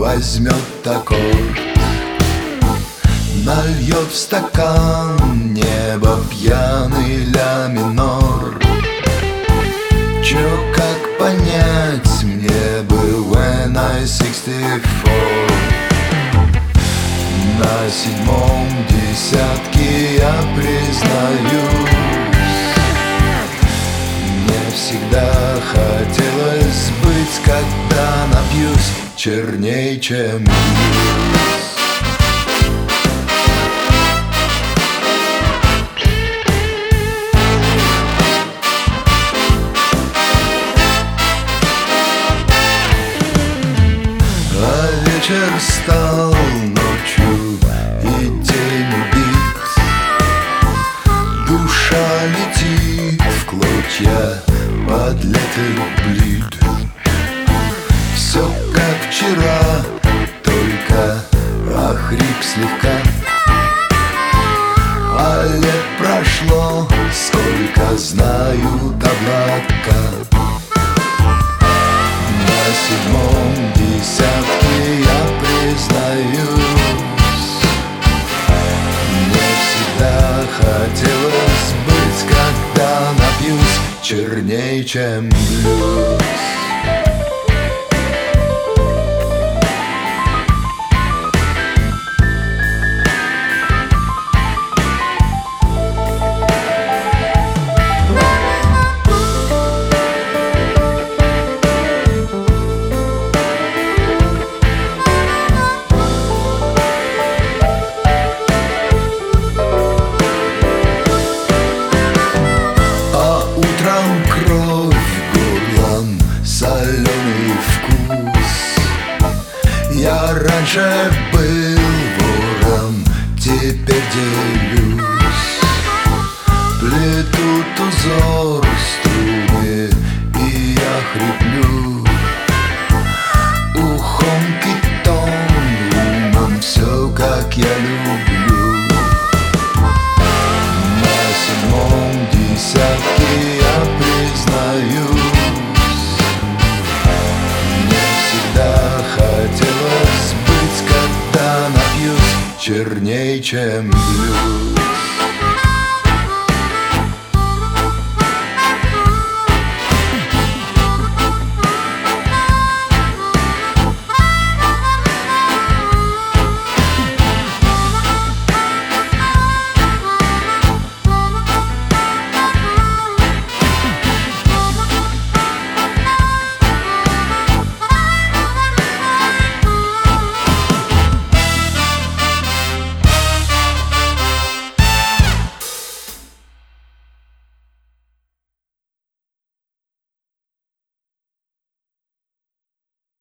возьмет аккорд, нальет в стакан небо пьяный ля минор. Чё, как понять мне бы when I 64? На седьмом десятке я признаюсь, мне всегда хотелось быть, когда напьюсь, черней, чем блюз. А вечер стал ночью, и день убит, душа летит в клочья под летер блид. Все как вчера, только охрип слегка. А лет прошло, сколько знают облака. На седьмом десятке я признаюсь, мне всегда хотелось быть, когда напьюсь, черней, чем блюз. Утром кровь горлом, соленый вкус. Я раньше был вором, теперь делюсь. Плетут узор струны, и я хриплю. Ухом китом, умом все, как я люблю. На седьмом десятке я признаюсь, мне всегда хотелось быть, когда напьюсь, черней, чем блюз.